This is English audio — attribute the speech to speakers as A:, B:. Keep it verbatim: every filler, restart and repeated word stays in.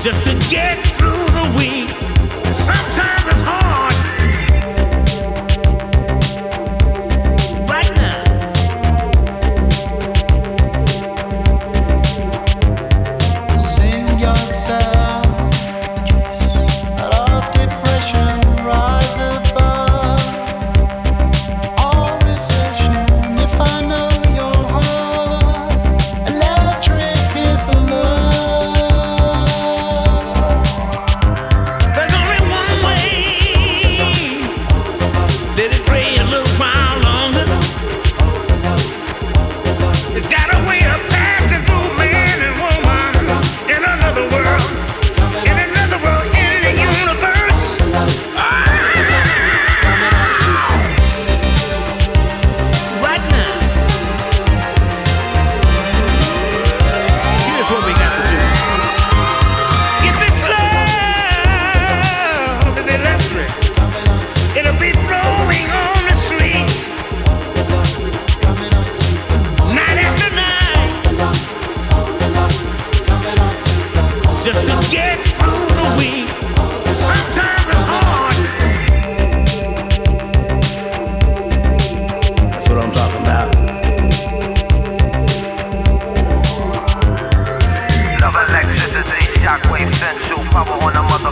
A: just to get through the week. Sometimes it's hard. Right now.
B: Sing yourself out of depression, rise above all recession. If I know your heart, electric is the love.
A: There's only one way. Let it pray a little while longer. It's got a way of passing through man and woman in another world, in another world, in the universe. Ah! Right now, here's what we got to do. If this love is electric, it'll be flowing on the streets, night after night, just to get through the week. Sometimes it's hard. That's what I'm talking about.
C: Love electricity, shockwave central, power on the mother